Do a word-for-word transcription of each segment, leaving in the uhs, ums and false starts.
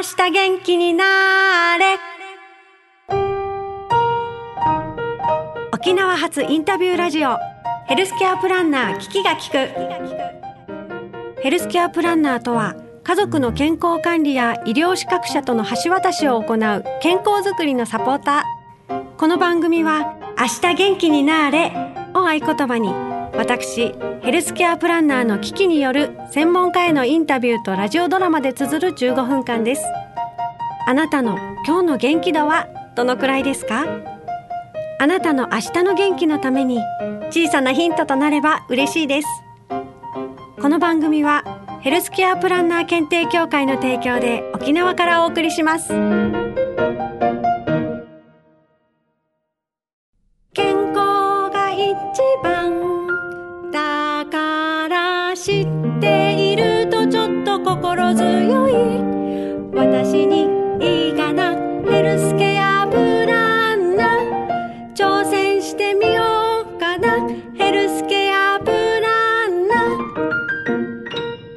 日元気になれ。沖縄発インタビューラジオ、ヘルスケアプランナー聞きが聞く。ヘルスケアプランナーとは、家族の健康管理や医療資格者との橋渡しを行う健康づくりのサポーター。この番組は明日元気になれを合言葉に、私ヘルスケアプランナーのキキによる専門家へのインタビューとラジオドラマで綴るじゅうごふんかんです。あなたの今日の元気度はどのくらいですか？あなたの明日の元気のために小さなヒントとなれば嬉しいです。この番組はヘルスケアプランナー検定協会の提供で沖縄からお送りします。健康が一番だから知っているとちょっと心強い。私にいいかな、ヘルスケアプランナー挑戦してみようかな、ヘルスケアプランナー。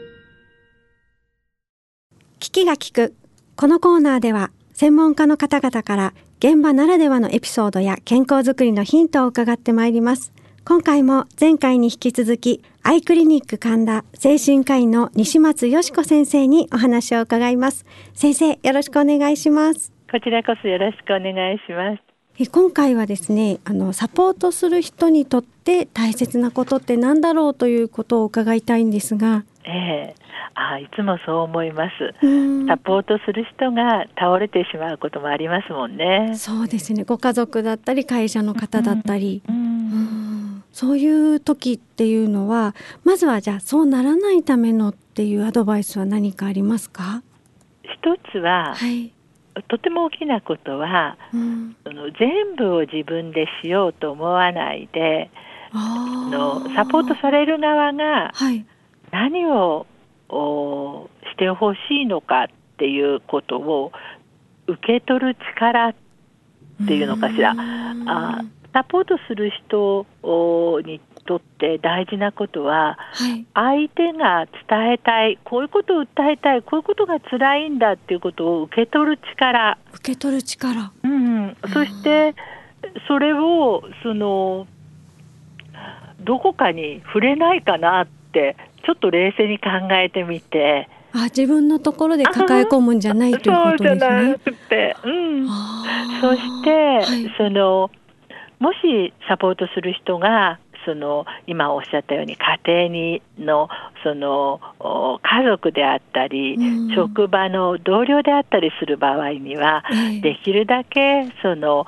聞きが聞く。このコーナーでは専門家の方々から現場ならではのエピソードや健康づくりのヒントを伺ってまいります。今回も前回に引き続きアイクリニック神田精神科医の西松よし子先生にお話を伺います。先生、よろしくお願いします。 こちらこそよろしくお願いします。 え今回はですね、あのサポートする人にとって大切なことって何だろうということを伺いたいんですが。 ええ、あ、いつもそう思います。サポートする人が倒れてしまうこともありますもんね。 そうですね、ご家族だったり会社の方だったり、うんうん、そういう時っていうのは、まずはじゃあそうならないためのっていうアドバイスは何かありますか？ 一つは、はい、とても大きなことは、うん、その全部を自分でしようと思わないで、あのサポートされる側が何を、はい、してほしいのかっていうことを受け取る力っていうのかしら。あ、サポートする人にとって大事なことは、はい、相手が伝えたい、こういうことを訴えたい、こういうことが辛いんだっていうことを受け取る力。 受け取る力。 うん、そしてそれをそのどこかに触れないかなってちょっと冷静に考えてみて。 あ、自分のところで抱え込むんじゃないということですね。 そうじゃなくて、うん、そして、はい、そのもしサポートする人がその今おっしゃったように家庭にのその家族であったり、うん、職場の同僚であったりする場合には、えー、できるだけその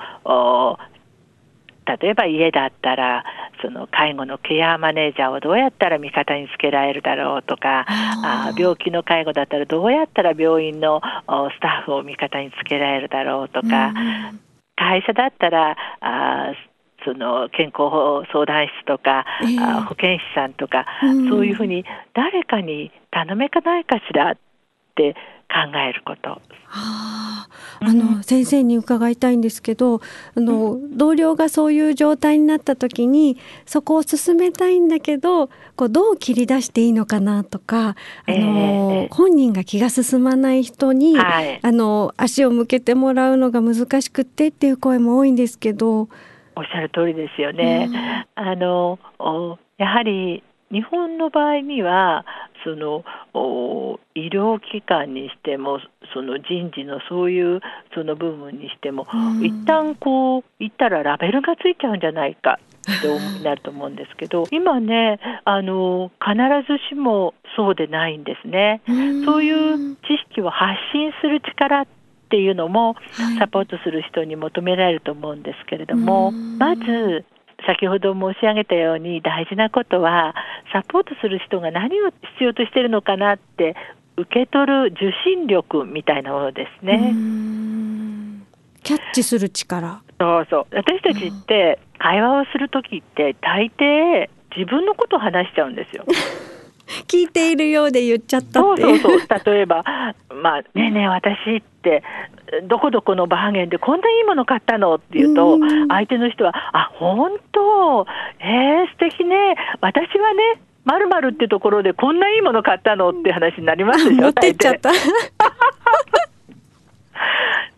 例えば家だったらその介護のケアマネージャーをどうやったら味方につけられるだろうとか、あ病気の介護だったらどうやったら病院のスタッフを味方につけられるだろうとか、うん、会社だったらあその健康相談室とか、えー、保健師さんとか、うん、そういうふうに誰かに頼めかないかしらって考えること。 はあ、あの、うん、先生に伺いたいんですけど、あの、うん、同僚がそういう状態になった時にそこを進めたいんだけどこうどう切り出していいのかなとか、あの、えー、本人が気が進まない人に、はい、あの足を向けてもらうのが難しくてっていう声も多いんですけど。 おっしゃる通りですよね。うん、あのやはり日本の場合にはその医療機関にしてもその人事のそういうその部分にしても、うん、一旦こう言ったらラベルがついちゃうんじゃないかって思いになると思うんですけど今ねあの必ずしもそうでないんですね。うん、そういう知識を発信する力っていうのもサポートする人に求められると思うんですけれども、はい、まず先ほど申し上げたように大事なことはサポートする人が何を必要としているのかなって受け取る受信力みたいなものですね。うーん、キャッチする力。 そうそう、私たちって会話をするときって大抵自分のことを話しちゃうんですよ。 聞いているようで言っちゃったっていう。 そうそうそう、例えば、まあ、ねえねえ私ってどこどこのバーゲンでこんないいもの買ったのって言うと、相手の人はあ本当、えー、素敵ね、私はね〇〇ってところでこんないいもの買ったのって話になりますでしょ。 持ってっちゃった。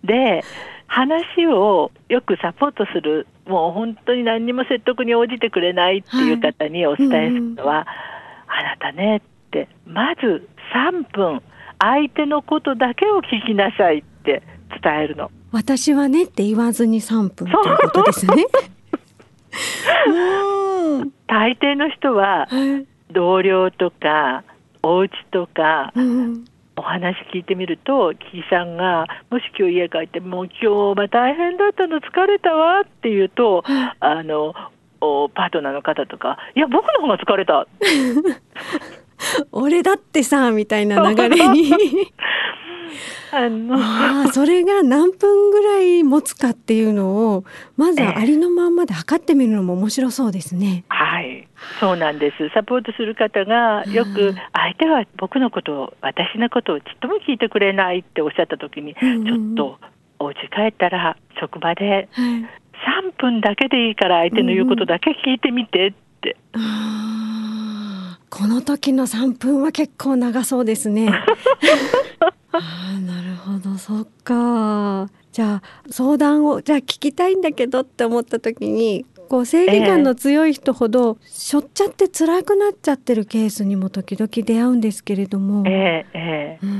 で話をよくサポートする、もう本当に何にも説得に応じてくれないっていう方にお伝えするのは、はい、うんうん、あなたねってまずさんぷん相手のことだけを聞きなさいって伝えるの。 私はねって言わずにさんぷんということですね。 うん、大抵の人は同僚とかお家とか、うん、お話聞いてみると、キキさんがもし今日家帰ってもう今日は大変だったの疲れたわって言うと、あのパートナーの方とか、いや僕の方が疲れた俺だってさみたいな流れにあのあそれが何分ぐらい持つかっていうのをまずはありのまんまで測ってみるのも面白そうですね。 えー、はいそうなんです。サポートする方がよく相手は僕のことを私のことをちっとも聞いてくれないっておっしゃった時に、うんうん、ちょっとお家帰ったら職場でさんぷんだけでいいから相手の言うことだけ聞いてみてって、うんうん、 あこの時のさんぷんは結構長そうですね。あなるほど、そっか。じゃあ相談をじゃあ聞きたいんだけどって思った時に、こう正義感の強い人ほどしょっちゃって辛くなっちゃってるケースにも時々出会うんですけれども、 えーえーうん、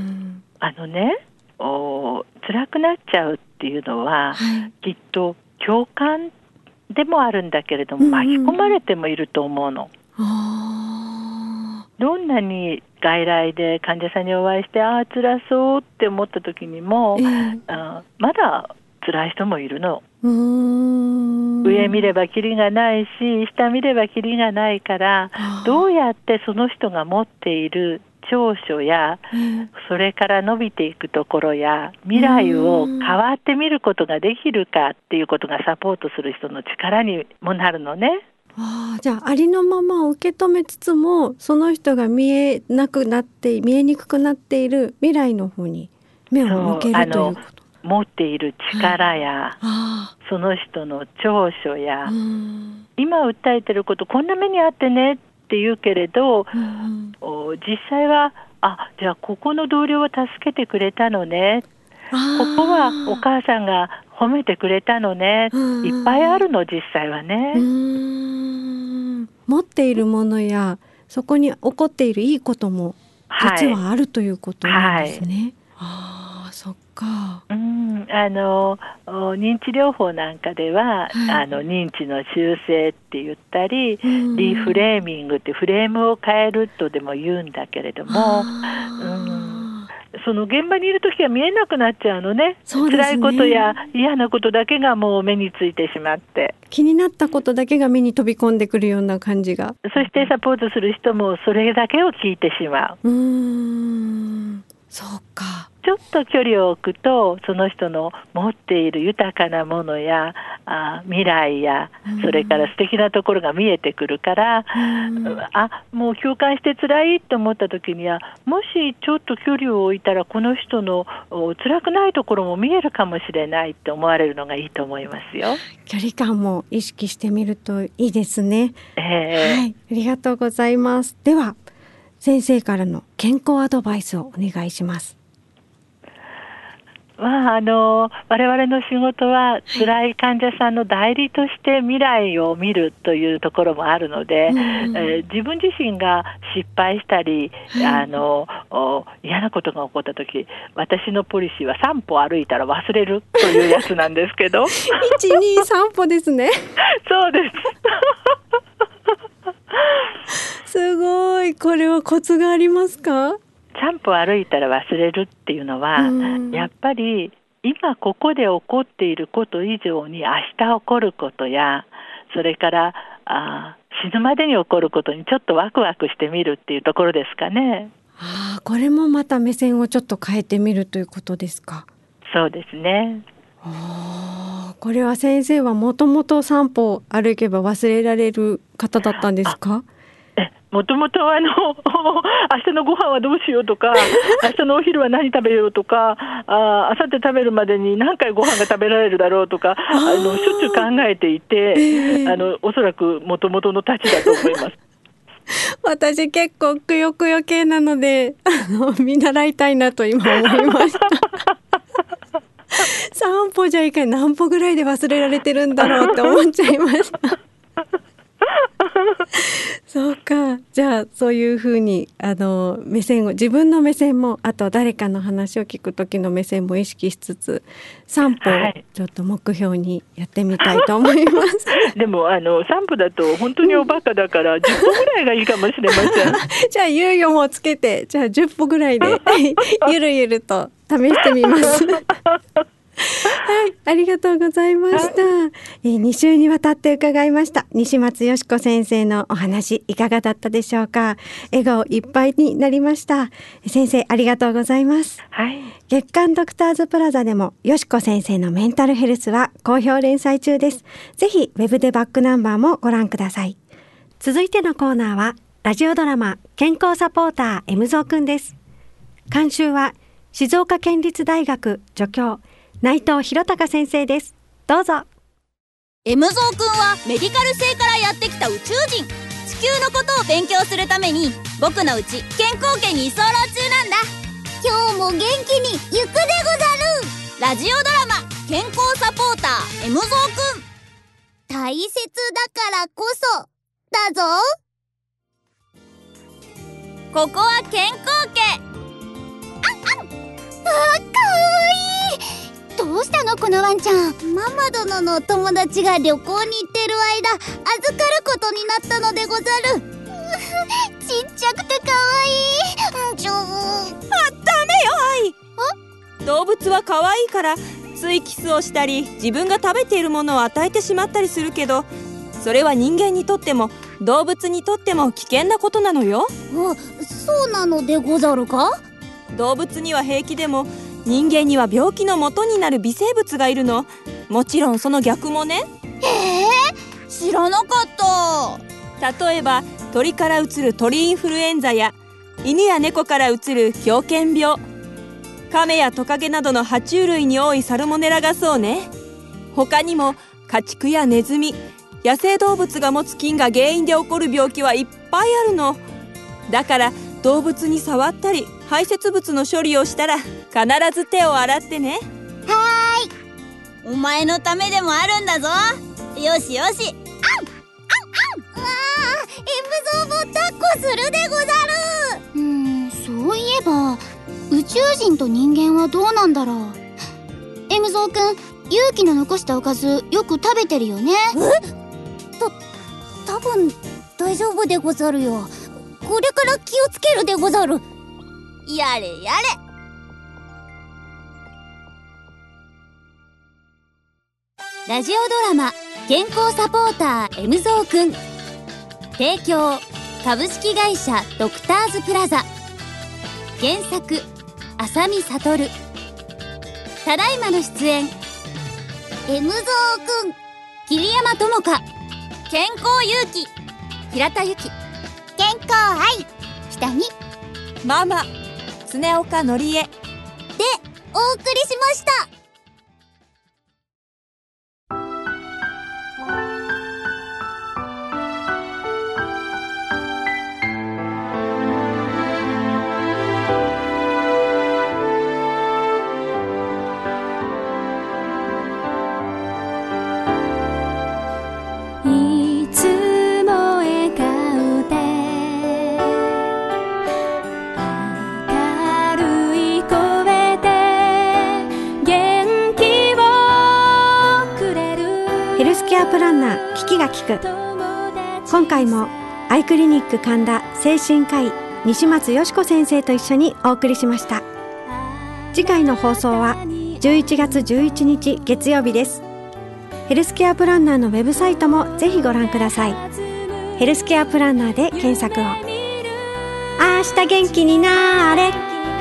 あのねお辛くなっちゃうっていうのは、はい、きっと共感でもあるんだけれども、うんうん、巻き込まれてもいると思うの。あどんなに外来で患者さんにお会いしてああ辛そうって思った時にも、えー、あまだ辛い人もいるの。うーん上見ればキリがないし下見ればキリがないから、どうやってその人が持っている長所や、うん、それから伸びていくところや未来を変わってみることができるかっていうことがサポートする人の力にもなるのね。あじゃあありのまま受け止めつつも、その人が見えなくなって見えにくくなっている未来の方に目を向けるということ。 持っている力や、はい、その人の長所や、今訴えてることこんな目にあってねって言うけれど、うん、実際はあじゃあここの同僚は助けてくれたのね、ここはお母さんが褒めてくれたのね、いっぱいあるの実際はね。うーん持っているものやそこに起こっているいいことも実はある、はい、ということなんですね。はい、あそっか。 うんあの認知療法なんかでは、はい、あの認知の修正って言ったり、リフレーミングってフレームを変えるとでも言うんだけれども、うんその現場にいるときは見えなくなっちゃうのね。そうですね。辛いことや嫌なことだけがもう目についてしまって、 気になったことだけが目に飛び込んでくるような感じが。 そしてサポートする人もそれだけを聞いてしまう。うーんそうか。 ちょっと距離を置くとその人の持っている豊かなものやあ未来やそれから素敵なところが見えてくるから、あもう共感して辛いと思った時にはもしちょっと距離を置いたらこの人の辛くないところも見えるかもしれないって思われるのがいいと思いますよ。 距離感も意識してみるといいですね。 えーはい、ありがとうございます。では先生からの健康アドバイスをお願いします。 まあ、あの我々の仕事は辛い患者さんの代理として未来を見るというところもあるので、うんえー、自分自身が失敗したり、はい、あの嫌なことが起こった時、私のポリシーはさんぽ歩いたら忘れるというやつなんですけどいちにさんぽですねそうですすごい。これはコツがありますか？ さんぽ歩いたら忘れるっていうのは、うん、やっぱり今ここで起こっていること以上に明日起こることやそれからあ死ぬまでに起こることにちょっとワクワクしてみるっていうところですかね。 あこれもまた目線をちょっと変えてみるということですか？ そうですね。 あこれは先生はもともとさんぽ歩けば忘れられる方だったんですか？ もともとあの明日のご飯はどうしようとか明日のお昼は何食べようとかあ明後日食べるまでに何回ご飯が食べられるだろうとかあのしょっちゅう考えていて、えー、あのおそらくもともとのたちだと思います私結構くよくよ系なのであの見習いたいなと今思いましたさ歩じゃいかない、何歩ぐらいで忘れられてるんだろうって思っちゃいましたそうか。じゃあそういうふうにあの目線を、自分の目線も、あと誰かの話を聞く時の目線も意識しつつ、散歩をちょっと目標にやってみたいと思います、はい、 でもあの散歩だと本当におバカだからじゅっぽぐらいがいいかもしれませんじゃあ猶予もつけて、じゃあじゅっぽぐらいでゆるゆると試してみますはい、ありがとうございました、はい、えー、に週にわたって伺いました西松よし子先生のお話、いかがだったでしょうか。笑顔いっぱいになりました。先生ありがとうございます、はい、月刊ドクターズプラザでもよし子先生のメンタルヘルスは好評連載中です。ぜひウェブでバックナンバーもご覧ください。続いてのコーナーはラジオドラマ健康サポーター M ゾウくんです。監修は静岡県立大学助教内藤博隆先生です。どうぞ。 M ゾウくんはメディカル星からやってきた宇宙人。地球のことを勉強するために僕のうち健康圏に居候中なんだ。今日も元気に行くでござる。ラジオドラマ健康サポーター M ゾウくん。大切だからこそだぞ。ここは健康圏。あっあっ、あ、かわいい。どうしたのこのワンちゃん。ママ殿のお友達が旅行に行ってる間預かることになったのでござる。ちっちゃくてかわいい。ちょー、あ、ダメよ。 はい。動物はかわいいからついキスをしたり自分が食べているものを与えてしまったりするけど、それは人間にとっても動物にとっても危険なことなのよ。 あ、そうなのでござるか。 動物には平気でも人間には病気の元になる微生物がいるの。もちろんその逆もね。 へえ、知らなかった。 例えば鳥からうつる鳥インフルエンザや犬や猫からうつる狂犬病、亀やトカゲなどの爬虫類に多いサルモネラガスをね。他にも家畜やネズミ、野生動物が持つ菌が原因で起こる病気はいっぱいあるの。だから動物に触ったり排泄物の処理をしたら必ず手を洗ってね。 はーい、お前のためでもあるんだぞ。よしよし。あんあんあん。わあ、M ゾウも抱っこするでござる。うーん、そういえば宇宙人と人間はどうなんだろう。 M ゾウくん、勇気の残したおかずよく食べてるよね。え？と、多分大丈夫でござるよ。これから気をつけるでござる。やれやれ。ラジオドラマ健康サポーター M ゾウくん。提供株式会社ドクターズプラザ。原作浅見悟。ただいまの出演 M ゾウくん、桐山友香、健康勇気、平田由紀、健康愛、下にママ常岡のりえでお送りしました。 いつも笑顔で明るい声で元気をくれるヘルスケアプランナーキキが聞く。今回もアイクリニック神田精神科医西松よし子先生と一緒にお送りしました。次回の放送はじゅういちがつじゅういちにち月曜日です。ヘルスケアプランナーのウェブサイトもぜひご覧ください。ヘルスケアプランナーで検索を。明日元気になーれ。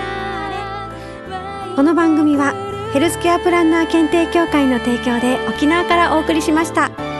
この番組はヘルスケアプランナー検定協会の提供で沖縄からお送りしました。